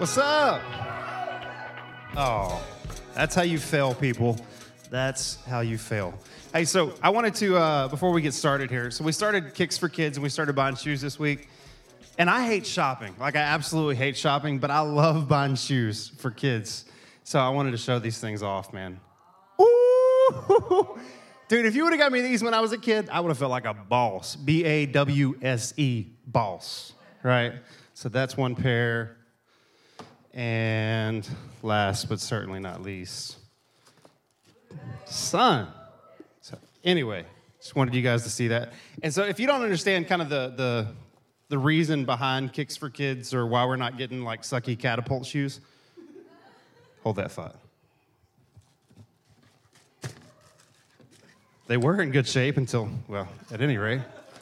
What's up? Oh, that's how you fail, people. That's how you fail. Hey, so I wanted to, before we get started here, so we started Kicks for Kids and we started buying shoes this week. And I hate shopping. Like, I absolutely hate shopping, but I love buying shoes for kids. So I wanted to show these things off, man. Ooh! Dude, if you would have got me these when I was a kid, I would have felt like a boss. B-A-W-S-E, boss, right? So that's one pair. And last but certainly not least, son. So anyway, just wanted you guys to see that. And so if you don't understand kind of the reason behind Kicks for Kids or why we're not getting like sucky catapult shoes, hold that thought. They were in good shape until, well, at any rate.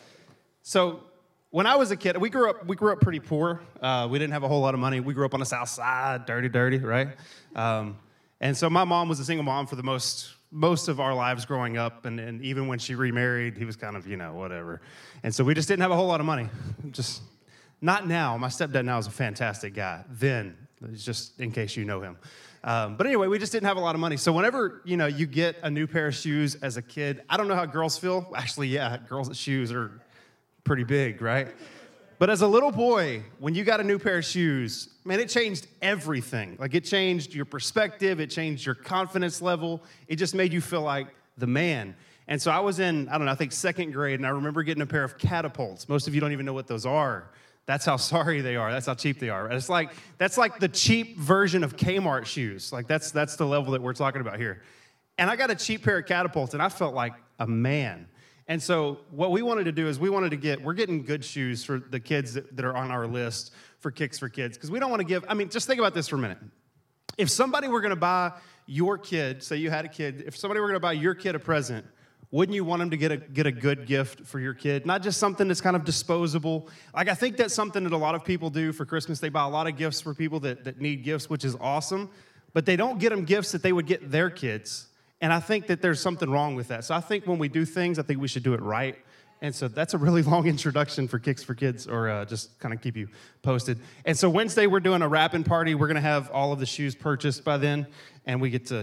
So when I was a kid, we grew up pretty poor. We didn't have a whole lot of money. We grew up on the south side, dirty, right? And so my mom was a single mom for the most of our lives growing up, and even when she remarried, he was kind of, whatever. And so we just didn't have a whole lot of money. Just not now. My stepdad now is a fantastic guy. Then, just in case you know him. But anyway, we just didn't have a lot of money. So whenever, you get a new pair of shoes as a kid, I don't know how girls feel. Actually, yeah, girls' shoes are pretty big, right? But as a little boy, when you got a new pair of shoes, man, it changed everything. Like, it changed your perspective. It changed your confidence level. It just made you feel like the man. And so I was in, I think second grade, and I remember getting a pair of catapults. Most of you don't even know what those are. That's how sorry they are. That's how cheap they are. That's like the cheap version of Kmart shoes. Like, that's the level that we're talking about here. And I got a cheap pair of catapults, and I felt like a man. And so what we wanted to do is we're getting good shoes for the kids that are on our list for Kicks for Kids. Because we don't want to just think about this for a minute. If somebody were going to buy your kid, say you had a kid, if somebody were going to buy your kid a present, wouldn't you want them to get a good gift for your kid? Not just something that's kind of disposable. Like, I think that's something that a lot of people do for Christmas. They buy a lot of gifts for people that need gifts, which is awesome. But they don't get them gifts that they would get their kids. And I think that there's something wrong with that. So I think when we do things, I think we should do it right. And so that's a really long introduction for Kicks for Kids, or just kind of keep you posted. And so Wednesday, we're doing a wrapping party. We're going to have all of the shoes purchased by then. And we get to,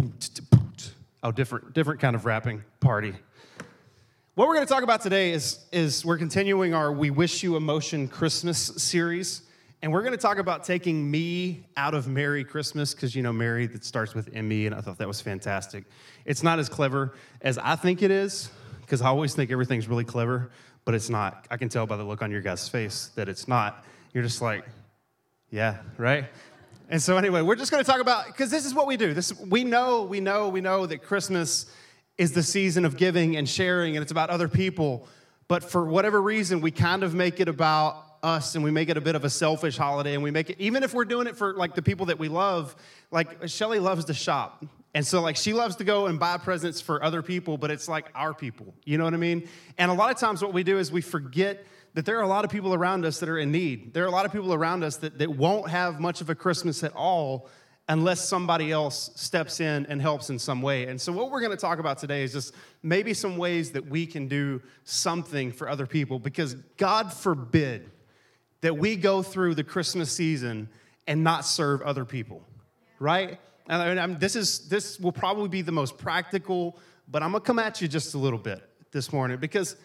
different kind of wrapping party. What we're going to talk about today is we're continuing our We Wish You a Motion Christmas series. And we're going to talk about taking me out of Merry Christmas, because, Merry, that starts with M-E, and I thought that was fantastic. It's not as clever as I think it is, because I always think everything's really clever, but it's not. I can tell by the look on your guys' face that it's not. You're just like, yeah, right? And so anyway, we're just going to talk about, because this is what we do. We know that Christmas is the season of giving and sharing, and it's about other people. But for whatever reason, we kind of make it about us, and we make it a bit of a selfish holiday, and we make it, even if we're doing it for like the people that we love, like Shelly loves to shop. And so like she loves to go and buy presents for other people, but it's like our people, you know what I mean? And a lot of times what we do is we forget that there are a lot of people around us that are in need. There are a lot of people around us that won't have much of a Christmas at all unless somebody else steps in and helps in some way. And so what we're going to talk about today is just maybe some ways that we can do something for other people, because God forbid that we go through the Christmas season and not serve other people, right? And this will probably be the most practical, but I'm going to come at you just a little bit this morning, because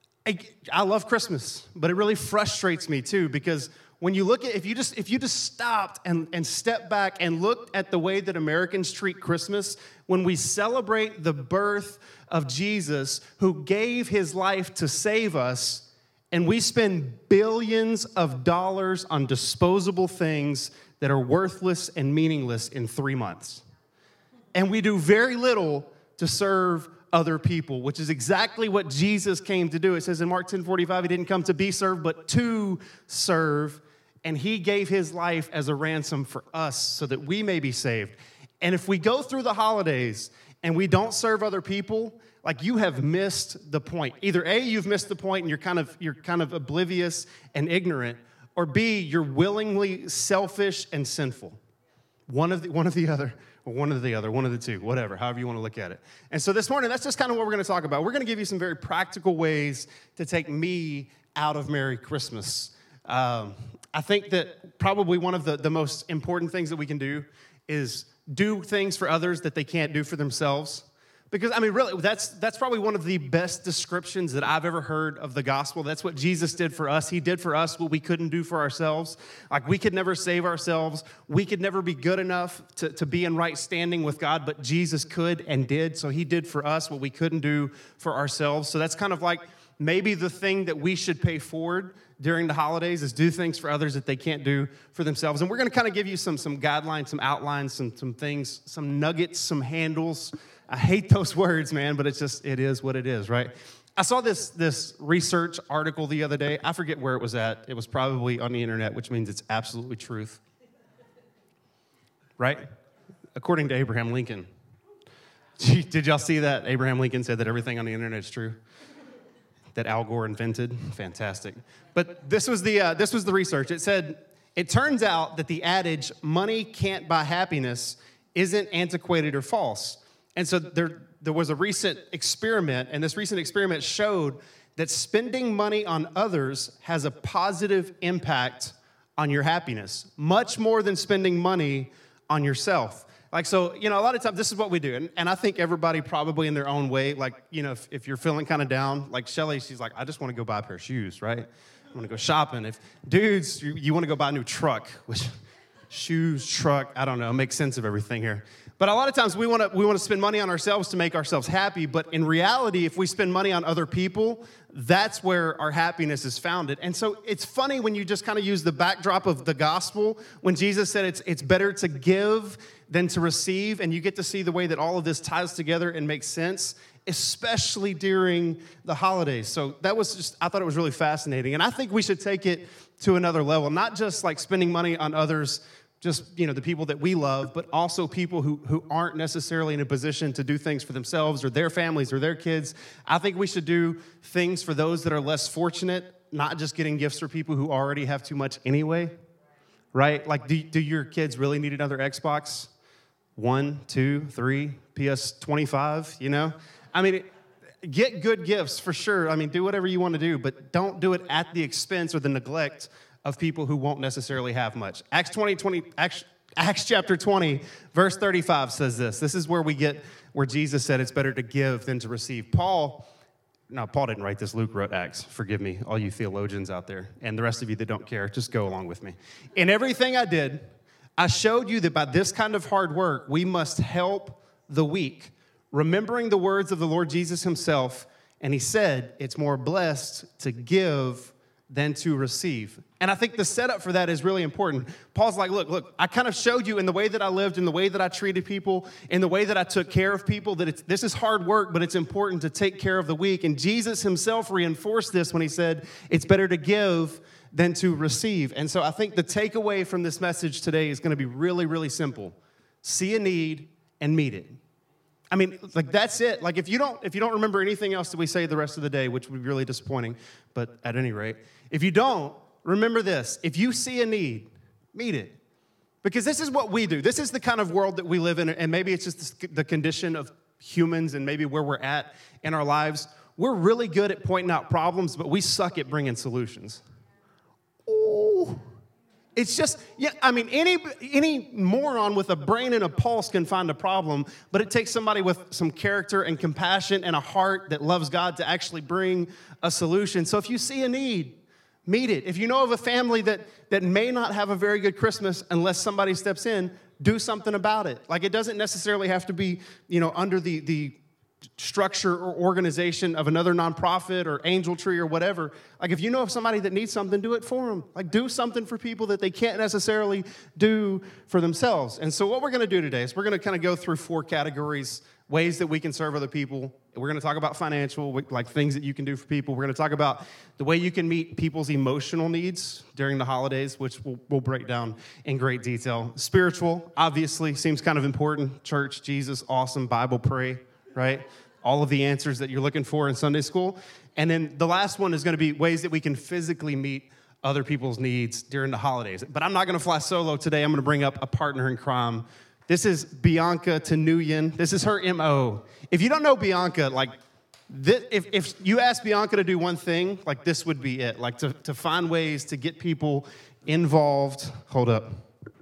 I love Christmas, but it really frustrates me too, because when you look at, if you just stopped and stepped back and looked at the way that Americans treat Christmas, when we celebrate the birth of Jesus, who gave his life to save us, and we spend billions of dollars on disposable things that are worthless and meaningless in 3 months. And we do very little to serve other people, which is exactly what Jesus came to do. It says in Mark 10:45, he didn't come to be served, but to serve. And he gave his life as a ransom for us so that we may be saved. And if we go through the holidays and we don't serve other people, like, you have missed the point. Either A, you've missed the point and you're kind of oblivious and ignorant, or B, you're willingly selfish and sinful. One of the other, or one of the two, whatever, however you want to look at it. And so this morning, that's just kind of what we're going to talk about. We're going to give you some very practical ways to take me out of Merry Christmas. I think that probably one of the most important things that we can do is do things for others that they can't do for themselves. Because, I mean, really, that's probably one of the best descriptions that I've ever heard of the gospel. That's what Jesus did for us. He did for us what we couldn't do for ourselves. Like, we could never save ourselves. We could never be good enough to be in right standing with God, but Jesus could and did. So he did for us what we couldn't do for ourselves. So that's kind of like maybe the thing that we should pay forward during the holidays is do things for others that they can't do for themselves. And we're going to kind of give you some guidelines, some outlines, some things, some nuggets, some handles. I hate those words, man, but it is what it is, right? I saw this research article the other day. I forget where it was at. It was probably on the internet, which means it's absolutely truth. Right? According to Abraham Lincoln. Did y'all see that? Abraham Lincoln said that everything on the internet is true. That Al Gore invented. Fantastic. But this was the research. It said, it turns out that the adage, money can't buy happiness, isn't antiquated or false. And so there was a recent experiment, and this recent experiment showed that spending money on others has a positive impact on your happiness, much more than spending money on yourself. Like, so, a lot of times this is what we do. And I think everybody probably in their own way, like, if you're feeling kind of down, like Shelly, she's like, I just want to go buy a pair of shoes, right? I want to go shopping. If dudes, you want to go buy a new truck, which shoes, truck, I don't know, make sense of everything here. But a lot of times we want to spend money on ourselves to make ourselves happy. But in reality, if we spend money on other people, that's where our happiness is founded. And so it's funny when you just kind of use the backdrop of the gospel, when Jesus said it's better to give than to receive, and you get to see the way that all of this ties together and makes sense, especially during the holidays. So that was I thought it was really fascinating. And I think we should take it to another level, not just like spending money on others, just, the people that we love, but also people who aren't necessarily in a position to do things for themselves or their families or their kids. I think we should do things for those that are less fortunate, not just getting gifts for people who already have too much anyway, right? Like, do your kids really need another Xbox? 1, 2, 3, PS25, I mean, get good gifts for sure. I mean, do whatever you want to do, but don't do it at the expense or the neglect of people who won't necessarily have much. Acts chapter 20, verse 35 says this. This is where Jesus said it's better to give than to receive. Paul didn't write this. Luke wrote Acts. Forgive me, all you theologians out there. And the rest of you that don't care, just go along with me. In everything I did, I showed you that by this kind of hard work, we must help the weak, remembering the words of the Lord Jesus himself. And he said, it's more blessed to give than to receive. And I think the setup for that is really important. Paul's like, look, I kind of showed you in the way that I lived, in the way that I treated people, in the way that I took care of people, that this is hard work, but it's important to take care of the weak. And Jesus himself reinforced this when he said, it's better to give than to receive. And so I think the takeaway from this message today is going to be really, really simple. See a need and meet it. I mean, like, that's it. Like, if you don't remember anything else that we say the rest of the day, which would be really disappointing, but at any rate, if you don't, remember this. If you see a need, meet it. Because this is what we do. This is the kind of world that we live in, and maybe it's just the condition of humans and maybe where we're at in our lives. We're really good at pointing out problems, but we suck at bringing solutions. Ooh. It's just, any moron with a brain and a pulse can find a problem, but it takes somebody with some character and compassion and a heart that loves God to actually bring a solution. So if you see a need, meet it. If you know of a family that may not have a very good Christmas unless somebody steps in, do something about it. Like, it doesn't necessarily have to be, under the structure or organization of another nonprofit or Angel Tree or whatever. Like, if you know of somebody that needs something, do it for them. Like, do something for people that they can't necessarily do for themselves. And so what we're going to do today is we're going to kind of go through 4 categories, ways that we can serve other people. We're going to talk about financial, like things that you can do for people. We're going to talk about the way you can meet people's emotional needs during the holidays, which we'll break down in great detail. Spiritual, obviously, seems kind of important. Church, Jesus, awesome, Bible, pray, right? All of the answers that you're looking for in Sunday school. And then the last one is going to be ways that we can physically meet other people's needs during the holidays. But I'm not going to fly solo today. I'm going to bring up a partner in crime. This is Bianca Tenuyan. This is her MO. If you don't know Bianca, like, If you asked Bianca to do one thing, like this would be it. Like to find ways to get people involved. Hold up.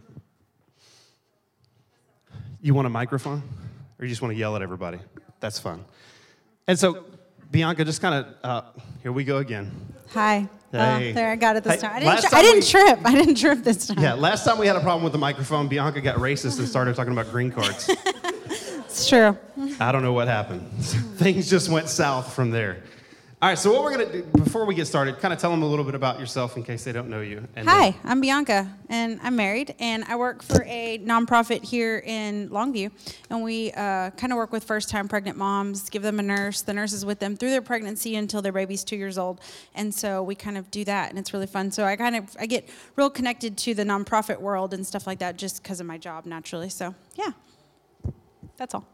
You want a microphone? Or you just want to yell at everybody? That's fun. And so, Bianca, just kind of, here we go again. Hi. Hey. There, I got it this time. I didn't trip this time. Yeah, last time we had a problem with the microphone, Bianca got racist and started talking about green cards. It's true. I don't know what happened. Things just went south from there. All right, so what we're going to do, before we get started, kind of tell them a little bit about yourself in case they don't know you. Hi, I'm Bianca, and I'm married, and I work for a nonprofit here in Longview, and we kind of work with first-time pregnant moms, give them a nurse. The nurse is with them through their pregnancy until their baby's 2 years old, and so we kind of do that, and it's really fun. So I get real connected to the nonprofit world and stuff like that just because of my job, naturally. So, yeah, that's all.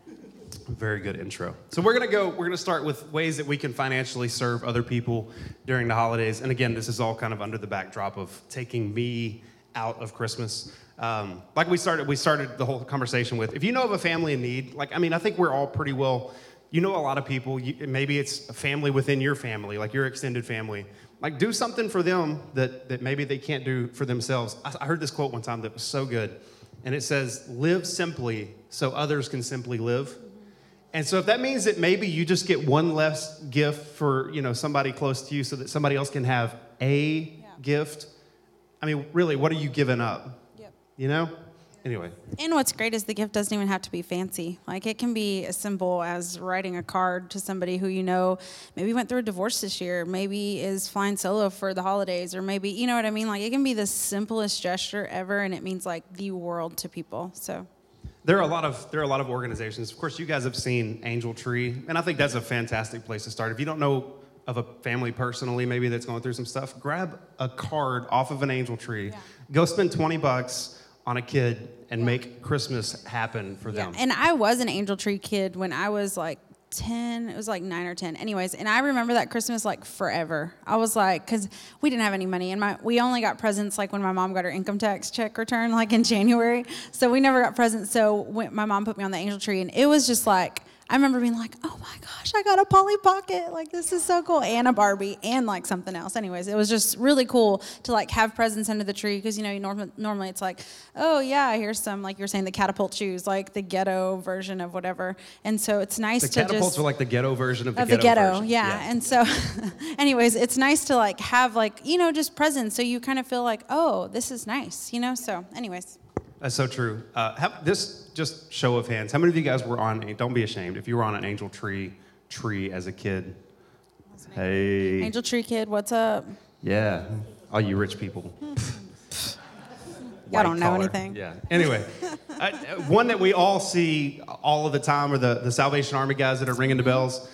Very good intro. So we're going to start with ways that we can financially serve other people during the holidays. And again, this is all kind of under the backdrop of taking me out of Christmas. Like we started the whole conversation with, if you know of a family in need, I think we're all pretty well, you know a lot of people, maybe it's a family within your family, like your extended family. Like do something for them that maybe they can't do for themselves. I heard this quote one time that was so good. And it says, live simply so others can simply live. And so if that means that maybe you just get one less gift for, somebody close to you so that somebody else can have a gift, really, what are you giving up? Yep. Anyway. And what's great is the gift doesn't even have to be fancy. Like it can be as simple as writing a card to somebody who maybe went through a divorce this year, maybe is flying solo for the holidays, or maybe, you know what I mean? Like it can be the simplest gesture ever, and it means like the world to people, so. There are a lot of organizations. Of course, you guys have seen Angel Tree, and I think that's a fantastic place to start. If you don't know of a family personally, maybe that's going through some stuff, grab a card off of an Angel Tree. Yeah. Go spend $20 on a kid and make Christmas happen for them. And I was an Angel Tree kid when I was like 10, it was like 9 or 10. Anyways, and I remember that Christmas like forever. I was like, because we didn't have any money, and we only got presents like when my mom got her income tax check return, like in January. So we never got presents. So when my mom put me on the Angel Tree, and it was just like, I remember being like, oh my gosh, I got a Polly Pocket. Like, this is so cool. And a Barbie and like something else. Anyways, it was just really cool to like have presents under the tree. Because, normally it's like, oh yeah, here's some, like you're saying, the catapult shoes, like the ghetto version of whatever. And so it's nice to just. The catapults are like the ghetto version of the ghetto version. Yeah. And so anyways, it's nice to like have like, just presents. So you kind of feel like, oh, this is nice, So anyways. That's so true. This just show of hands. How many of you guys were on? Don't be ashamed if you were on an Angel Tree as a kid. Hey, Angel Tree kid, what's up? Yeah, all you rich people. I don't know anything. Yeah. Anyway, one that we all see all of the time are the Salvation Army guys that are ringing the bells.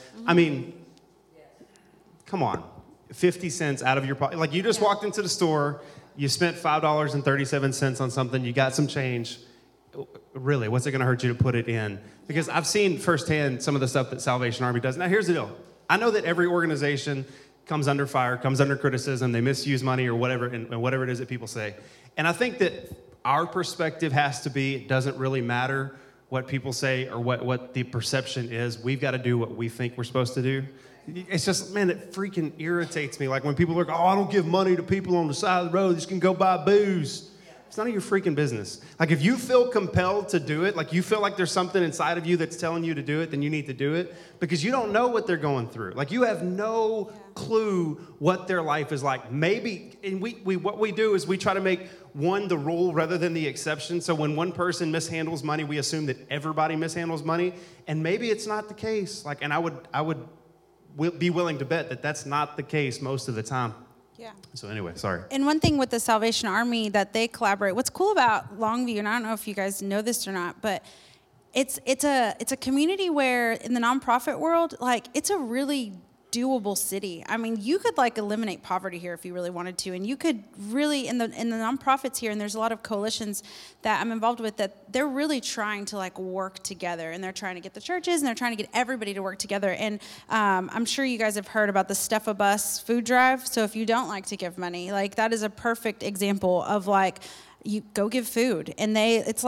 Come on, 50 cents out of your pocket. Like you just walked into the store. You spent $5.37 on something. You got some change. Really, what's it going to hurt you to put it in? Because I've seen firsthand some of the stuff that Salvation Army does. Now, here's the deal. I know that every organization comes under fire, comes under criticism. They misuse money or whatever, and whatever it is that people say. And I think that our perspective has to be, it doesn't really matter what people say or what the perception is. We've got to do what we think we're supposed to do. It's just, man, it freaking irritates me. Like when people are like, oh, I don't give money to people on the side of the road. They just can go buy booze. It's none of your freaking business. Like if you feel compelled to do it, like you feel like there's something inside of you that's telling you to do it, then you need to do it because you don't know what they're going through. Like you have no clue what their life is like. Maybe, and what we do is we try to make one the rule rather than the exception. So when one person mishandles money, we assume that everybody mishandles money. And maybe it's not the case. Like, and I would be willing to bet that that's not the case most of the time. Yeah. So anyway, sorry. And one thing with the Salvation Army that they collaborate, what's cool about Longview, and I don't know if you guys know this or not, but it's a community where in the nonprofit world, like it's a really doable city. I mean, you could like eliminate poverty here if you really wanted to, and you could really in the nonprofits here, and there's a lot of coalitions that I'm involved with that they're really trying to like work together, and they're trying to get the churches and they're trying to get everybody to work together. And I'm sure you guys have heard about the Stuff a Bus food drive. So if you don't like to give money, like that is a perfect example of like you go give food, and it's like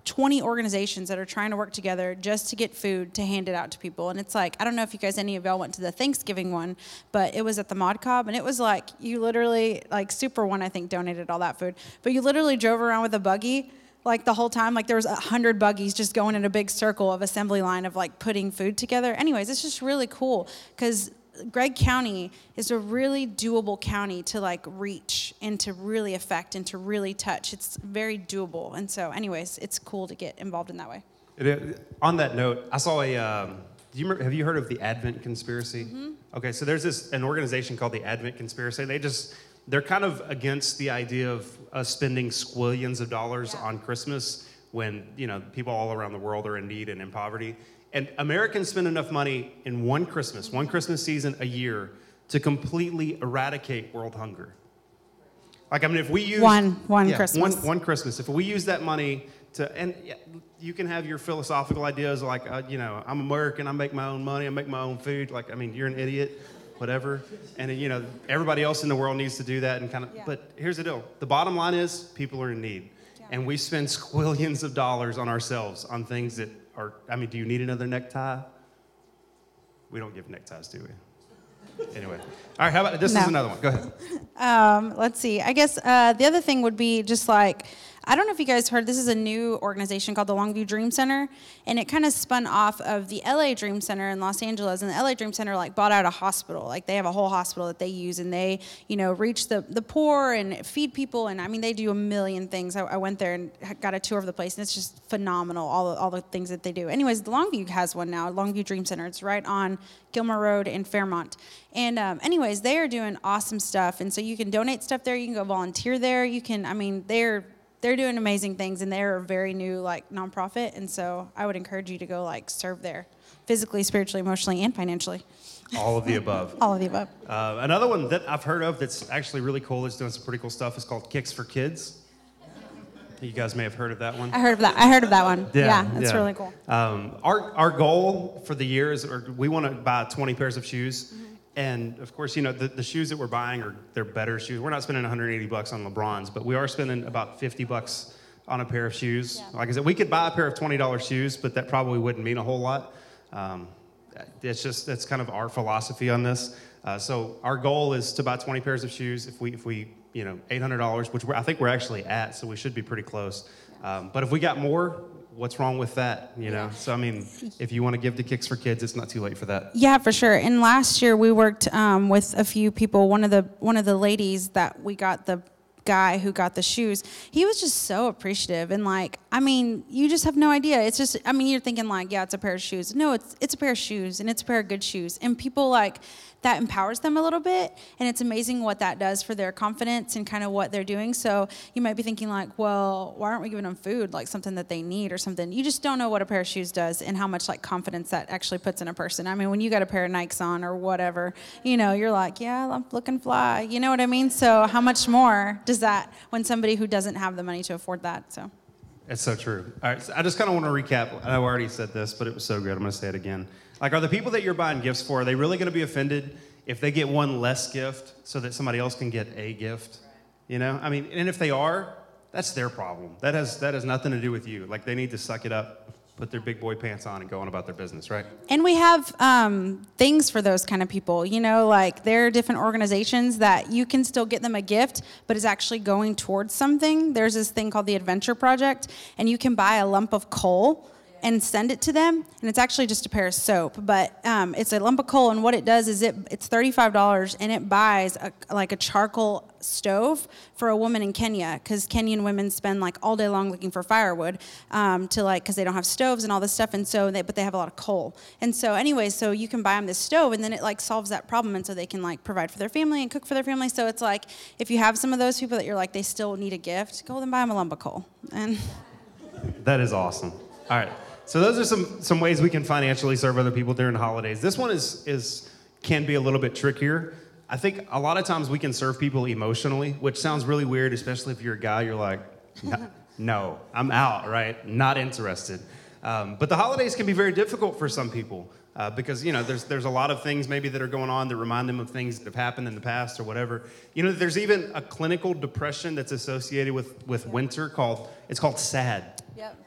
20 organizations that are trying to work together just to get food to hand it out to people. And it's like, I don't know if you guys, any of y'all went to the Thanksgiving one, but it was at the Mod Cobb, and it was like, you literally, like Super One, I think, donated all that food. But you literally drove around with a buggy, like the whole time, like there was 100 buggies just going in a big circle of assembly line of like putting food together. Anyways, it's just really cool because Gregg County is a really doable county to like reach and to really affect and to really touch. It's very doable. And so anyways, it's cool to get involved in that way. On that note, I saw have you heard of the Advent Conspiracy? Mm-hmm. Okay, so there's an organization called the Advent Conspiracy. They're kind of against the idea of us spending squillions of dollars on Christmas when, people all around the world are in need and in poverty. And Americans spend enough money in one Christmas season a year to completely eradicate world hunger. Like, I mean, if we use one Christmas. One Christmas, if we use that money and you can have your philosophical ideas like, I'm American, I make my own money, I make my own food. Like, I mean, you're an idiot, whatever. And, everybody else in the world needs to do that and but here's the deal. The bottom line is people are in need. Yeah. And we spend squillions of dollars on ourselves on things that do you need another necktie? We don't give neckties, do we? Anyway. All right, how about this? No. Is another one. Go ahead. Let's see. I guess the other thing would be just like, I don't know if you guys heard, this is a new organization called the Longview Dream Center, and it kind of spun off of the LA Dream Center in Los Angeles, and the LA Dream Center like bought out a hospital. Like they have a whole hospital that they use, and they, reach the poor and feed people, and I mean, they do a million things. I went there and got a tour of the place, and it's just phenomenal, all the things that they do. Anyways, the Longview has one now, Longview Dream Center. It's right on Gilmore Road in Fairmont. And anyways, they are doing awesome stuff, and so you can donate stuff there, you can go volunteer there, they're doing amazing things, and they're a very new nonprofit, and so I would encourage you to go serve there, physically, spiritually, emotionally, and financially. All of the above. All of the above. Another one that I've heard of that's actually really cool, is doing some pretty cool stuff, is called Kicks for Kids. You guys may have heard of that one. I heard of that one. Yeah, that's really cool. Our goal for the year is we want to buy 20 pairs of shoes. Mm-hmm. And of course, the shoes that we're buying they're better shoes. We're not spending $180 on LeBrons, but we are spending about $50 on a pair of shoes. Yeah. Like I said, we could buy a pair of $20 shoes, but that probably wouldn't mean a whole lot. That's kind of our philosophy on this. So our goal is to buy 20 pairs of shoes. If we $800, which I think we're actually at, so we should be pretty close. But if we got more, what's wrong with that, So, I mean, if you want to give to Kicks for Kids, it's not too late for that. Yeah, for sure. And last year we worked with a few people. One of the ladies that we got, the guy who got the shoes, he was just so appreciative. And you just have no idea. It's just, you're thinking it's a pair of shoes. No, it's a pair of shoes, and it's a pair of good shoes. And people that empowers them a little bit, and it's amazing what that does for their confidence and kind of what they're doing. So you might be thinking well, why aren't we giving them food, something that they need or something? You just don't know what a pair of shoes does and how much confidence that actually puts in a person. When you got a pair of Nikes on or whatever, you're yeah, I'm looking fly. You know what I mean? So how much more does that when somebody who doesn't have the money to afford that? So. It's so true. All right, so I just kind of want to recap. I already said this, but it was so good. I'm going to say it again. Are the people that you're buying gifts for, are they really going to be offended if they get one less gift so that somebody else can get a gift? And if they are, that's their problem. That has nothing to do with you. They need to suck it up, put their big boy pants on, and go on about their business, right? And we have things for those kind of people. There are different organizations that you can still get them a gift, but it's actually going towards something. There's this thing called the Adventure Project, and you can buy a lump of coal and send it to them, and it's actually just a pair of soap, but it's a lump of coal, and what it does is it's $35, and it buys a charcoal stove for a woman in Kenya, because Kenyan women spend all day long looking for firewood because they don't have stoves and all this stuff, and so but they have a lot of coal, and so anyway, so you can buy them this stove, and then it solves that problem, and so they can provide for their family and cook for their family. So it's if you have some of those people that you're they still need a gift, go then buy them a lump of coal. And that is awesome. All right. So those are some ways we can financially serve other people during the holidays. This one can be a little bit trickier. I think a lot of times we can serve people emotionally, which sounds really weird, especially if you're a guy. You're no, I'm out, right? Not interested. But the holidays can be very difficult for some people because there's a lot of things maybe that are going on that remind them of things that have happened in the past or whatever. There's even a clinical depression that's associated with winter called SAD. Yep.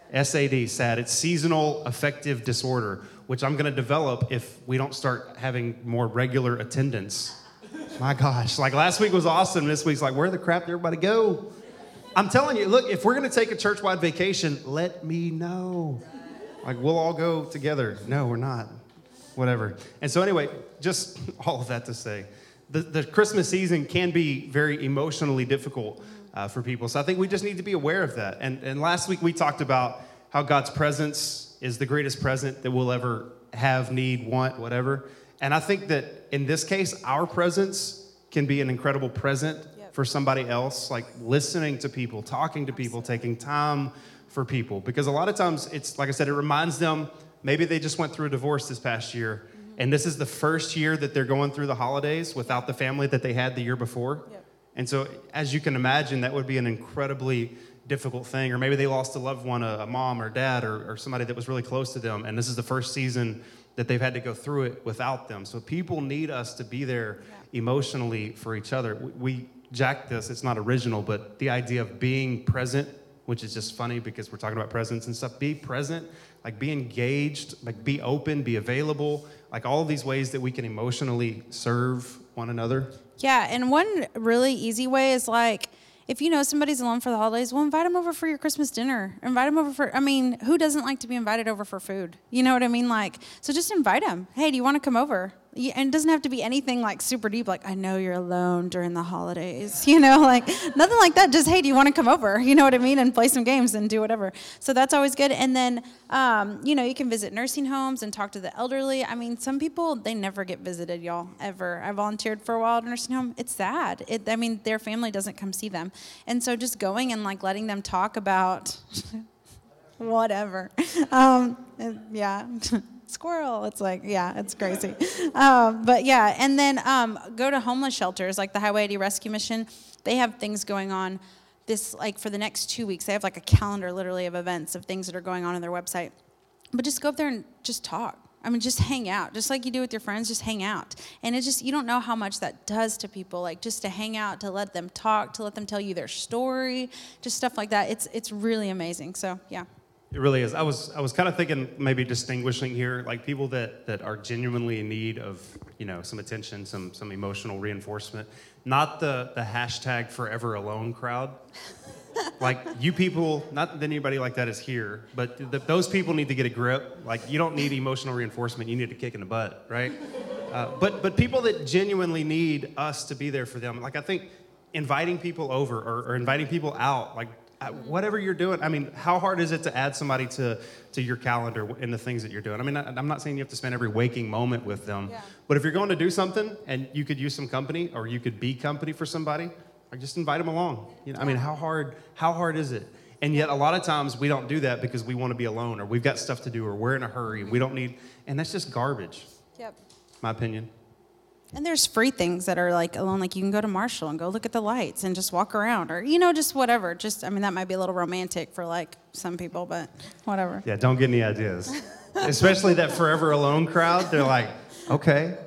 SAD, SAD. It's seasonal affective disorder, which I'm going to develop if we don't start having more regular attendance. My gosh, like last week was awesome. This week's like, where the crap did everybody go? I'm telling you, look, if we're going to take a church-wide vacation, let me know. Like, we'll all go together. No, we're not. Whatever. And so anyway, just all of that to say, the Christmas season can be very emotionally difficult for people. So I think we just need to be aware of that. And last week we talked about how God's presence is the greatest present that we'll ever have, need, want, whatever. And I think that in this case, our presence can be an incredible present for somebody else, like listening to people, talking to people, taking time for people. Because a lot of times it's, like I said, it reminds them, maybe they just went through a divorce this past year. And this is the first year that they're going through the holidays without the family that they had the year before. Yep. And so, as you can imagine, that would be an incredibly difficult thing. Or maybe they lost a loved one, a mom or dad or somebody that was really close to them. And this is the first season that they've had to go through it without them. So people need us to be there emotionally for each other. We jacked this, it's not original, but the idea of being present, which is just funny because we're talking about presence and stuff. Be present, like be engaged, like be open, be available, like all of these ways that we can emotionally serve one another. Yeah, and one really easy way is like, if you know somebody's alone for the holidays, well, invite them over for your Christmas dinner. Invite them over for, I mean, who doesn't like to be invited over for food? You know what I mean? Like, so just invite them. Hey, do you want to come over? And it doesn't have to be anything like super deep, like, I know you're alone during the holidays, you know, like nothing like that. Just, hey, do you want to come over? You know what I mean? And play some games and do whatever. So that's always good. And then, you know, you can visit nursing homes and talk to the elderly. I mean, some people, they never get visited, y'all, ever. I volunteered for a while at a nursing home. It's sad. I mean, their family doesn't come see them. And so just going and like letting them talk about whatever. Yeah. Squirrel. It's like, yeah, it's crazy. But yeah, and then go to homeless shelters like the Highway 80 Rescue Mission. They have things going on this, like for the next 2 weeks. They have like a calendar literally of events of things that are going on their website. But just go up there and just talk. I mean, just hang out. Just like you do with your friends, just hang out. And it's just, you don't know how much that does to people. Like just to hang out, to let them talk, to let them tell you their story, just stuff like that. It's really amazing. So, yeah. It really is. I was kind of thinking maybe distinguishing here, like people that are genuinely in need of, you know, some attention, some emotional reinforcement, not the hashtag forever alone crowd. Like you people, not that anybody like that is here, but those people need to get a grip. Like you don't need emotional reinforcement, you need a kick in the butt, right? But people that genuinely need us to be there for them, like I think inviting people over or inviting people out, like whatever you're doing, I mean, how hard is it to add somebody to your calendar in the things that you're doing? I mean, I'm not saying you have to spend every waking moment with them, but if you're going to do something and you could use some company or you could be company for somebody, like just invite them along. You know, I mean, how hard is it? And yet a lot of times we don't do that because we want to be alone or we've got stuff to do or we're in a hurry and we don't need, and that's just garbage. Yep. My opinion. And there's free things that are like alone, like you can go to Marshall and go look at the lights and just walk around or, you know, just whatever. Just, I mean, that might be a little romantic for like some people, but whatever. Yeah, don't get any ideas. Especially that forever alone crowd. They're like, okay.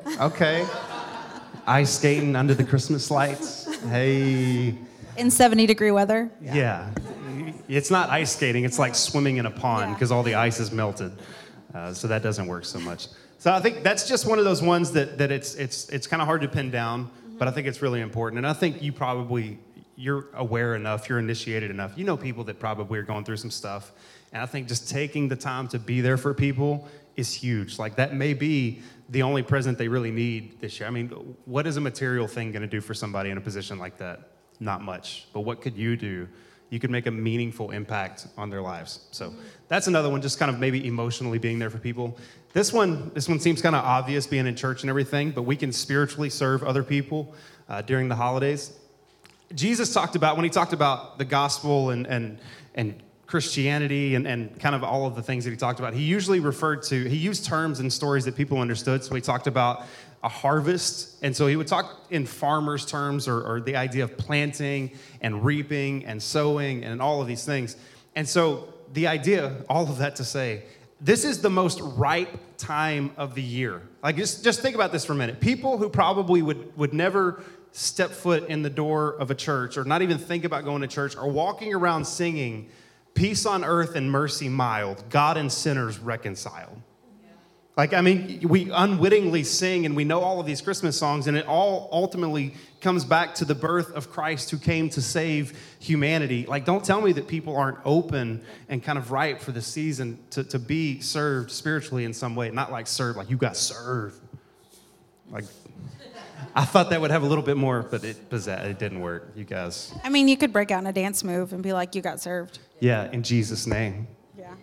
Ice skating under the Christmas lights. Hey. In 70-degree weather. Yeah. It's not ice skating. It's like swimming in a pond because all the ice is melted. So that doesn't work so much. So I think that's just one of those ones that it's kind of hard to pin down, but I think it's really important. And I think you're aware enough, you're initiated enough. You know people that probably are going through some stuff. And I think just taking the time to be there for people is huge. Like that may be the only present they really need this year. I mean, what is a material thing going to do for somebody in a position like that? Not much. But what could you do? You could make a meaningful impact on their lives. So that's another one, just kind of maybe emotionally being there for people. This one seems kind of obvious being in church and everything, but we can spiritually serve other people during the holidays. Jesus talked about, when he talked about the gospel and Christianity and kind of all of the things that he talked about, he usually he used terms and stories that people understood. So he talked about a harvest. And so he would talk in farmers' terms or the idea of planting and reaping and sowing and all of these things. And so the idea, all of that to say, this is the most ripe time of the year. Like just think about this for a minute. People who probably would never step foot in the door of a church or not even think about going to church are walking around singing, peace on earth and mercy mild, God and sinners reconciled. Like, I mean, we unwittingly sing and we know all of these Christmas songs, and it all ultimately comes back to the birth of Christ who came to save humanity. Like, don't tell me that people aren't open and kind of ripe for the season to be served spiritually in some way. Not like served, like you got served. Like, I thought that would have a little bit more, but it didn't work, you guys. I mean, you could break out in a dance move and be like, you got served. Yeah, in Jesus' name. Yeah.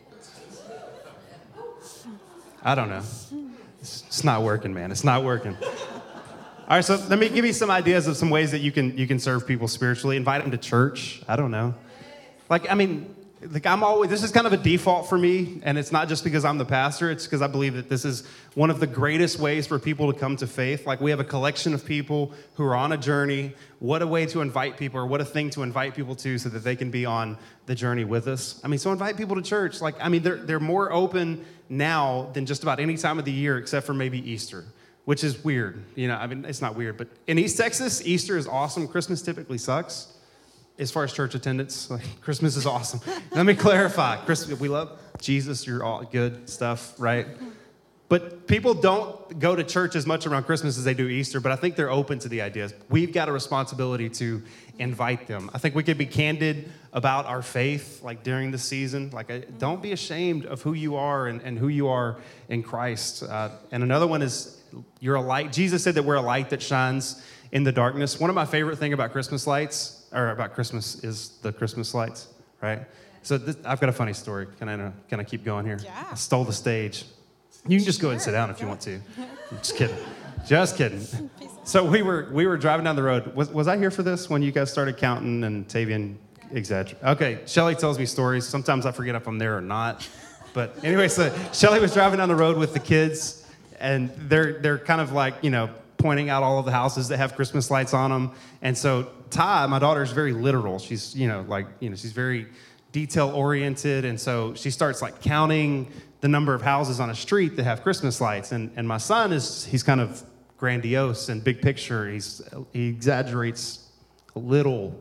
I don't know. It's not working, man. It's not working. All right, so let me give you some ideas of some ways that you can serve people spiritually. Invite them to church. I don't know. Like, I mean, like this is kind of a default for me, and it's not just because I'm the pastor. It's because I believe that this is one of the greatest ways for people to come to faith. Like, we have a collection of people who are on a journey. What a way to invite people, or what a thing to invite people to so that they can be on the journey with us. I mean, so invite people to church. Like, I mean, they're more open now than just about any time of the year except for maybe Easter, which is weird. You know, I mean, it's not weird, but in East Texas, Easter is awesome. Christmas typically sucks. As far as church attendance, like, Christmas is awesome. Let me clarify. We love Jesus. You're all good stuff, right? But people don't go to church as much around Christmas as they do Easter, but I think they're open to the ideas. We've got a responsibility to invite them. I think we could be candid about our faith, like, during the season. Like, don't be ashamed of who you are and who you are in Christ. And another one is, you're a light. Jesus said that we're a light that shines in the darkness. One of my favorite things about Christmas lights, or about Christmas, is the Christmas lights, right? So I've got a funny story. Can I keep going here? Yeah. I stole the stage. You can just go ahead and sit down if you want to. I'm just kidding. Just kidding. So we were driving down the road. Was I here for this when you guys started counting and Tavian exaggerated? Okay, Shelly tells me stories. Sometimes I forget if I'm there or not. But anyway, so Shelly was driving down the road with the kids, and they're kind of like, you know, pointing out all of the houses that have Christmas lights on them. And so Ty, my daughter, is very literal. She's, she's very detail-oriented. And so she starts, like, counting the number of houses on a street that have Christmas lights. And my son he's kind of grandiose and big picture. He exaggerates a little,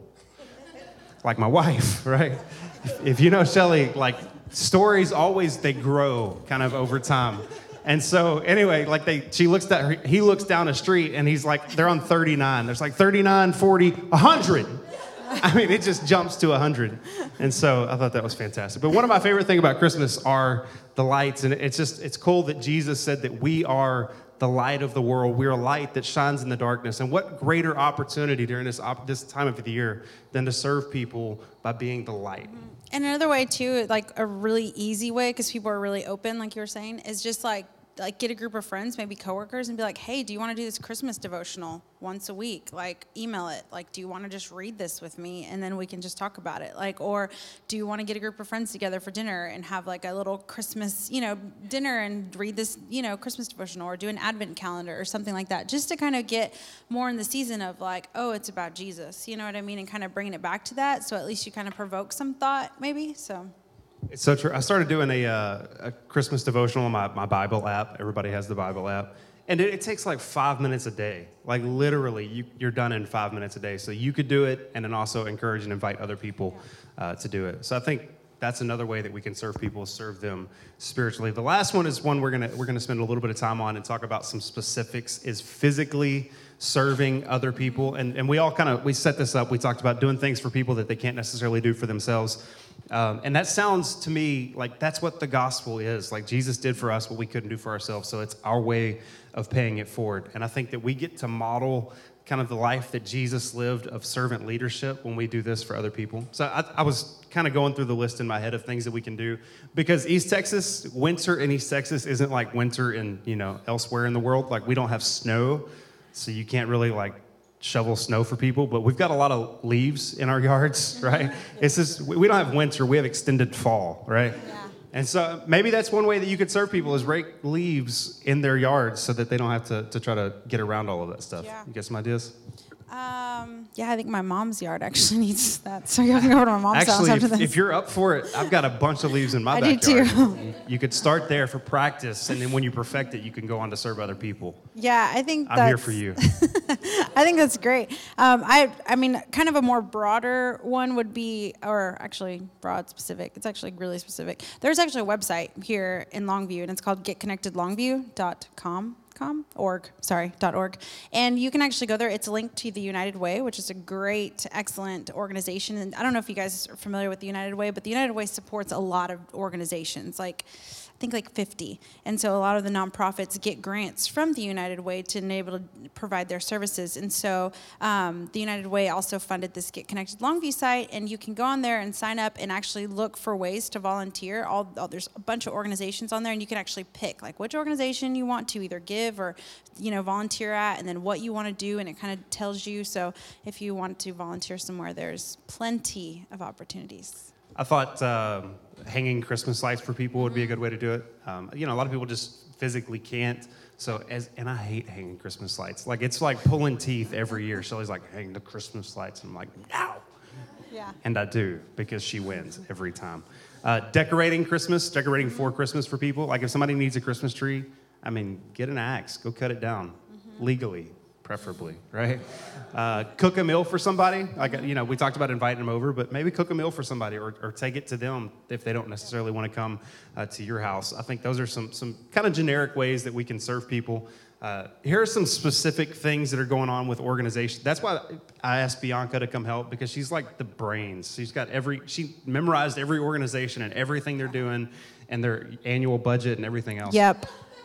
like my wife, right? If you know Shelly, like, stories always, they grow kind of over time. And so anyway, like, he looks down a street, and he's like, they're on 39. There's like 39, 40, 100. I mean, it just jumps to 100. And so I thought that was fantastic. But one of my favorite things about Christmas are the lights. And it's cool that Jesus said that we are the light of the world. We're a light that shines in the darkness. And what greater opportunity during this time of the year than to serve people by being the light? And another way, too, like a really easy way, because people are really open, like you were saying, is just like get a group of friends, maybe coworkers, and be like, hey, do you want to do this Christmas devotional once a week? Like, email it. Like, do you want to just read this with me, and then we can just talk about it? Like, or do you want to get a group of friends together for dinner and have like a little Christmas, dinner and read this, Christmas devotional, or do an Advent calendar or something like that, just to kind of get more in the season of like, oh, it's about Jesus, you know what I mean? And kind of bringing it back to that. So at least you kind of provoke some thought, maybe. So. It's so true. I started doing a Christmas devotional on my Bible app. Everybody has the Bible app. And it takes like 5 minutes a day. Like, literally, you're done in 5 minutes a day. So you could do it, and then also encourage and invite other people to do it. So I think that's another way that we can serve people, serve them spiritually. The last one is one we're gonna spend a little bit of time on and talk about some specifics, is physically serving other people. And we all we set this up. We talked about doing things for people that they can't necessarily do for themselves. And that sounds to me like that's what the gospel is. Like, Jesus did for us what we couldn't do for ourselves. So it's our way of paying it forward. And I think that we get to model kind of the life that Jesus lived of servant leadership when we do this for other people. So I was kind of going through the list in my head of things that we can do, because winter in East Texas isn't like winter in, elsewhere in the world. Like, we don't have snow, so you can't really like shovel snow for people, but we've got a lot of leaves in our yards, right? It's just, we don't have winter, we have extended fall, right? Yeah. And so maybe that's one way that you could serve people, is rake leaves in their yards so that they don't have to try to get around all of that stuff. Yeah. You get some ideas? Yeah, I think my mom's yard actually needs that. So you can go to my mom's house Actually, after this. if you're up for it, I've got a bunch of leaves in my I do backyard. too. You could start there for practice, and then when you perfect it, you can go on to serve other people. Yeah, I think I'm here for you. I think that's great. I mean, kind of a more broader one would be, or actually broad specific. It's actually really specific. There's actually a website here in Longview, and it's called getconnectedlongview.com. .org, and you can actually go there. It's linked to the United Way, which is a great, excellent organization. And I don't know if you guys are familiar with the United Way, but the United Way supports a lot of organizations, I think like 50. And so a lot of the nonprofits get grants from the United Way to enable to provide their services. And so the United Way also funded this Get Connected Longview site, and you can go on there and sign up and actually look for ways to volunteer. There's a bunch of organizations on there, and you can actually pick like which organization you want to either give or volunteer at, and then what you want to do, and it kind of tells you. So if you want to volunteer somewhere, there's plenty of opportunities. I thought hanging Christmas lights for people would be a good way to do it. A lot of people just physically can't. And I hate hanging Christmas lights. Like, it's like pulling teeth every year. Shelly's like, hang the Christmas lights. And I'm like, no. Yeah. And I do, because she wins every time. Decorating for Christmas for people. Like, if somebody needs a Christmas tree, get an axe. Go cut it down. Legally, preferably, right? Cook a meal for somebody. We talked about inviting them over, but maybe cook a meal for somebody or take it to them if they don't necessarily want to come to your house. I think those are some kind of generic ways that we can serve people. Here are some specific things that are going on with organization. That's why I asked Bianca to come help, because she's like the brains. She memorized every organization and everything they're doing and their annual budget and everything else. Yep.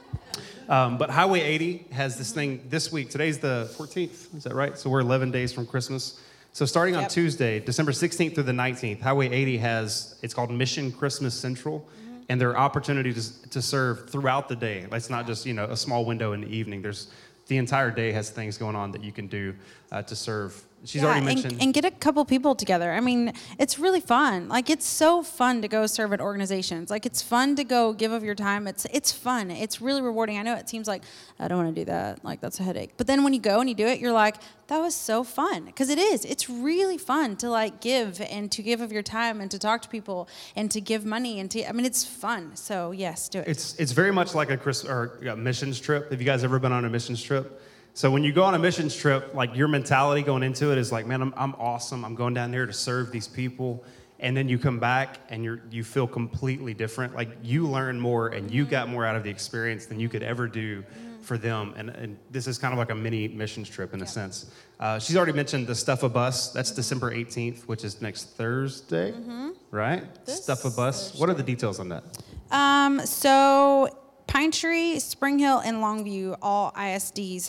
But Highway 80 has this thing this week. Today's the 14th, is that right? So we're 11 days from Christmas. So starting on Tuesday, December 16th through the 19th, Highway 80 it's called Mission Christmas Central, and there are opportunities to serve throughout the day. It's not just, a small window in the evening. The entire day has things going on that you can do to serve. She's already mentioned. And get a couple people together. It's really fun. It's so fun to go serve at organizations. It's fun to go give of your time. It's fun. It's really rewarding. I know it seems like, I don't want to do that. That's a headache. But then when you go and you do it, you're like, that was so fun. Because it is. It's really fun to give and to give of your time and to talk to people and to give money. And it's fun. So yes, do it. It's very much like a missions trip. Have you guys ever been on a missions trip? So when you go on a missions trip, your mentality going into it is like, man, I'm awesome. I'm going down there to serve these people. And then you come back and you feel completely different. You learn more and you got more out of the experience than you could ever do for them. And this is kind of like a mini missions trip in a sense. She's already mentioned the Stuff a Bus. That's December 18th, which is next Thursday, right? Stuff a Bus. Thursday. What are the details on that? So Pine Tree, Spring Hill, and Longview, all ISDs,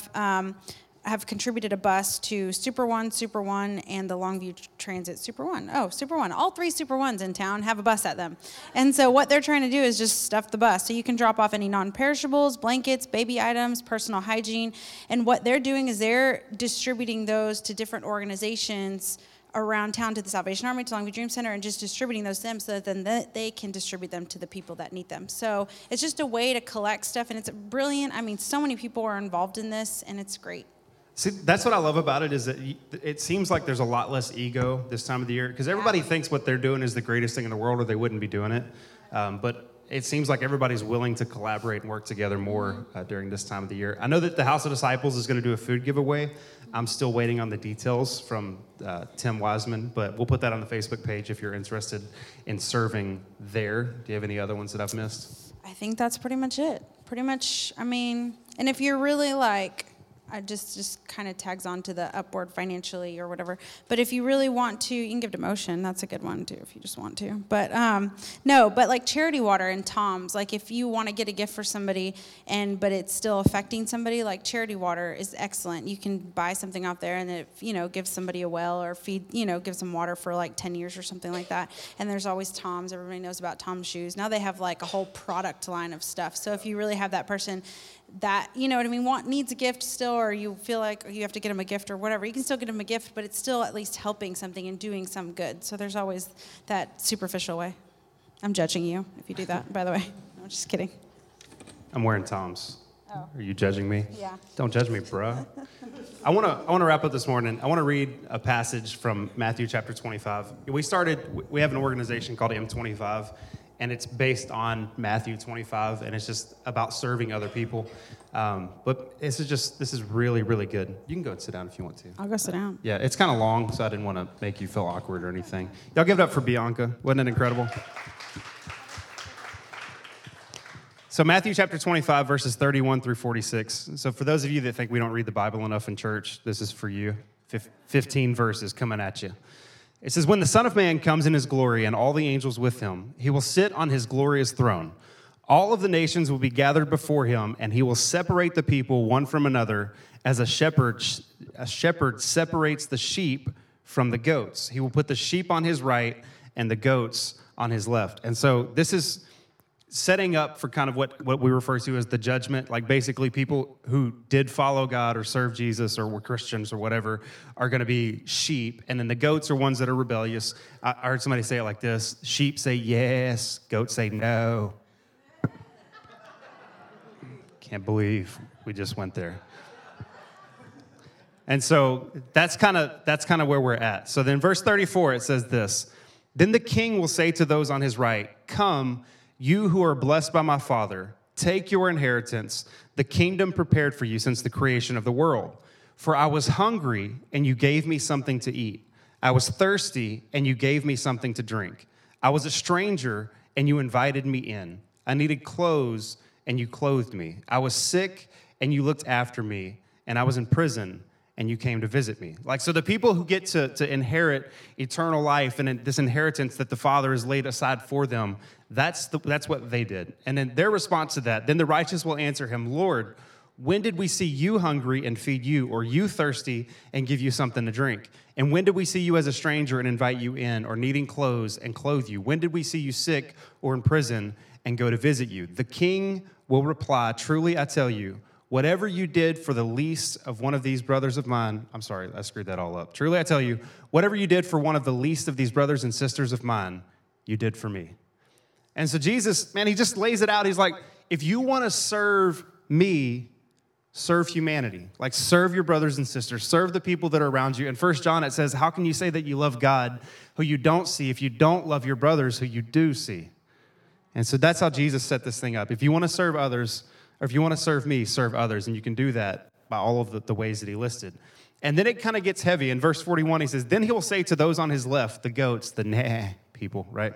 have contributed a bus to Super One, and the Longview Transit Super One. Oh, Super One. All 3 Super Ones in town have a bus at them. And so what they're trying to do is just stuff the bus. So you can drop off any non-perishables, blankets, baby items, personal hygiene. And what they're doing is they're distributing those to different organizations around town, to the Salvation Army, to Longview Dream Center, and just distributing those to them so that then they can distribute them to the people that need them. So it's just a way to collect stuff, and it's brilliant. So many people are involved in this, and it's great. See, that's what I love about it, is that it seems like there's a lot less ego this time of the year, because everybody thinks what they're doing is the greatest thing in the world, or they wouldn't be doing it. But it seems like everybody's willing to collaborate and work together more during this time of the year. I know that the House of Disciples is going to do a food giveaway. I'm still waiting on the details from Tim Wiseman, but we'll put that on the Facebook page if you're interested in serving there. Do you have any other ones that I've missed? I think that's pretty much it. And if you're really I just kind of tags on to the upward financially or whatever. But if you really want to, you can give demotion. That's a good one too, if you just want to. But but Charity Water and Tom's, if you want to get a gift for somebody but it's still affecting somebody, Charity Water is excellent. You can buy something out there and it, gives somebody a well or feed, gives them water for 10 years or something like that. And there's always Tom's. Everybody knows about Tom's shoes. Now they have a whole product line of stuff. So if you really have that person that, needs a gift still, or you feel like you have to get them a gift or whatever, you can still get them a gift, but it's still at least helping something and doing some good. So there's always that superficial way. I'm judging you if you do that, by the way. I'm just kidding. I'm wearing Tom's. Oh. Are you judging me? Yeah. Don't judge me, bruh. I want to wrap up this morning. I want to read a passage from Matthew chapter 25. We have an organization called M25, and it's based on Matthew 25, and it's just about serving other people. But this is really, really good. You can go and sit down if you want to. I'll go sit down. Yeah, it's kind of long, so I didn't want to make you feel awkward or anything. Y'all give it up for Bianca. Wasn't it incredible? So Matthew chapter 25, verses 31 through 46. So for those of you that think we don't read the Bible enough in church, this is for you. 15 verses coming at you. It says, when the Son of Man comes in his glory and all the angels with him, he will sit on his glorious throne. All of the nations will be gathered before him, and he will separate the people one from another as a shepherd separates the sheep from the goats. He will put the sheep on his right and the goats on his left. And so this is setting up for kind of what we refer to as the judgment. Like basically people who did follow God or serve Jesus or were Christians or whatever are going to be sheep. And then the goats are ones that are rebellious. I heard somebody say it like this: sheep say yes, goats say no. Can't believe we just went there. And so that's kind of where we're at. So then verse 34, it says this: then the king will say to those on his right, come, you who are blessed by my Father, take your inheritance, the kingdom prepared for you since the creation of the world. For I was hungry, and you gave me something to eat. I was thirsty, and you gave me something to drink. I was a stranger, and you invited me in. I needed clothes, and you clothed me. I was sick, and you looked after me. And I was in prison, and you came to visit me. Like, so the people who get to inherit eternal life and this inheritance that the Father has laid aside for them, that's what they did. And then their response to that, then the righteous will answer him, Lord, when did we see you hungry and feed you, or you thirsty and give you something to drink? And when did we see you as a stranger and invite you in, or needing clothes and clothe you? When did we see you sick or in prison and go to visit you? The king will reply, truly I tell you, whatever you did for the least of one of these brothers of mine, I'm sorry, I screwed that all up. Truly I tell you, whatever you did for one of the least of these brothers and sisters of mine, you did for me. And so Jesus, man, he just lays it out. He's like, if you want to serve me, serve humanity. Like, serve your brothers and sisters, serve the people that are around you. In 1 John, it says, how can you say that you love God who you don't see if you don't love your brothers who you do see? And so that's how Jesus set this thing up. If you want to serve others, or if you want to serve me, serve others. And you can do that by all of the ways that he listed. And then it kind of gets heavy. In verse 41, he says, then he will say to those on his left, the goats, the nah people, right?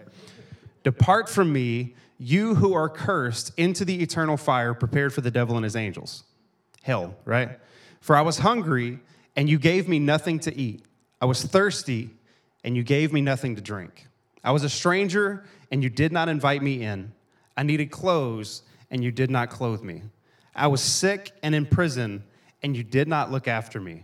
Depart from me, you who are cursed, into the eternal fire prepared for the devil and his angels. Hell, right? For I was hungry, and you gave me nothing to eat. I was thirsty, and you gave me nothing to drink. I was a stranger, and you did not invite me in. I needed clothes, and you did not clothe me. I was sick and in prison, and you did not look after me.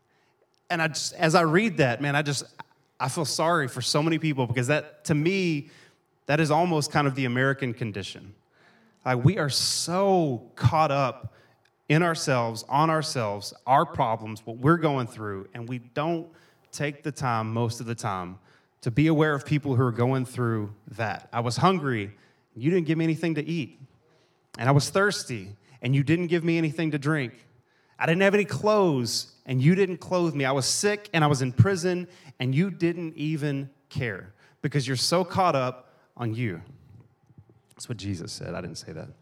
And as I read that, man, I feel sorry for so many people, because that, to me, that is almost kind of the American condition. Like, we are so caught up in ourselves, on ourselves, our problems, what we're going through, and we don't take the time, most of the time, to be aware of people who are going through that. I was hungry, and you didn't give me anything to eat. And I was thirsty, and you didn't give me anything to drink. I didn't have any clothes, and you didn't clothe me. I was sick, and I was in prison, and you didn't even care, because you're so caught up on you. That's what Jesus said. I didn't say that.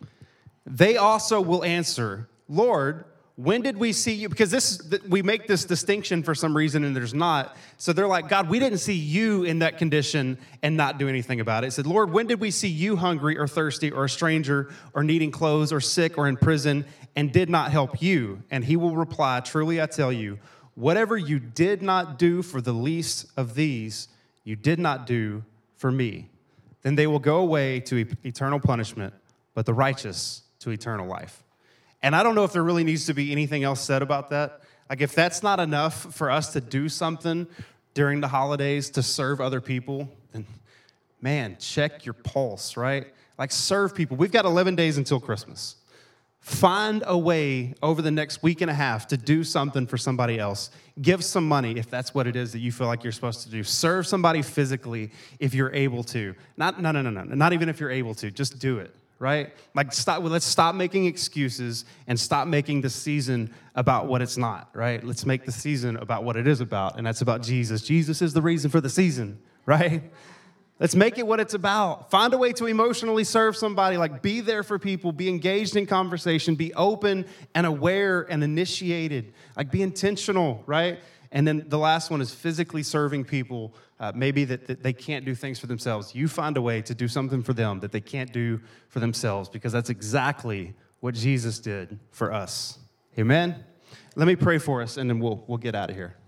They also will answer, Lord, when did we see you? Because we make this distinction for some reason, and there's not. So they're like, God, we didn't see you in that condition and not do anything about it. It said, Lord, when did we see you hungry or thirsty or a stranger or needing clothes or sick or in prison and did not help you? And he will reply, truly I tell you, whatever you did not do for the least of these, you did not do for me. Then they will go away to eternal punishment, but the righteous to eternal life. And I don't know if there really needs to be anything else said about that. Like, if that's not enough for us to do something during the holidays to serve other people, then, man, check your pulse, right? Like, serve people. We've got 11 days until Christmas. Find a way over the next week and a half to do something for somebody else. Give some money if that's what it is that you feel like you're supposed to do. Serve somebody physically if you're able to. Not even if you're able to. Just do it, right? Like, let's stop making excuses and stop making the season about what it's not, right? Let's make the season about what it is about, and that's about Jesus. Jesus is the reason for the season, right? Let's make it what it's about. Find a way to emotionally serve somebody, like be there for people, be engaged in conversation, be open and aware and initiated, like be intentional, right? And then the last one is physically serving people, maybe that they can't do things for themselves. You find a way to do something for them that they can't do for themselves, because that's exactly what Jesus did for us. Amen? Let me pray for us, and then we'll get out of here.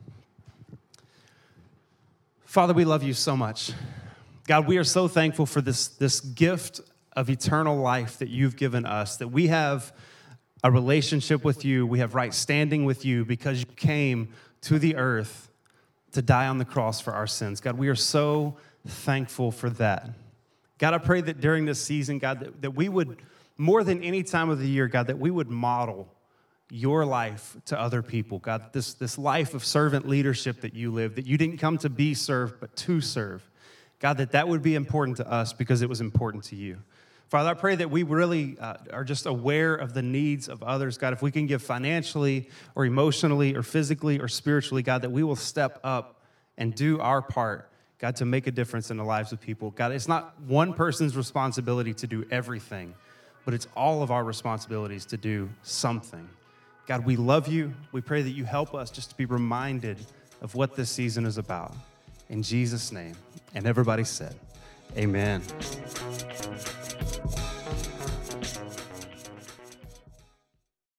Father, we love you so much. God, we are so thankful for this gift of eternal life that you've given us, that we have a relationship with you, we have right standing with you because you came to the earth to die on the cross for our sins. God, we are so thankful for that. God, I pray that during this season, God, that we would, more than any time of the year, God, that we would model your life to other people. God, this life of servant leadership that you live, that you didn't come to be served, but to serve. God, that would be important to us because it was important to you. Father, I pray that we really are just aware of the needs of others. God, if we can give financially or emotionally or physically or spiritually, God, that we will step up and do our part, God, to make a difference in the lives of people. God, it's not one person's responsibility to do everything, but it's all of our responsibilities to do something. God, we love you. We pray that you help us just to be reminded of what this season is about. In Jesus' name. And everybody said, amen.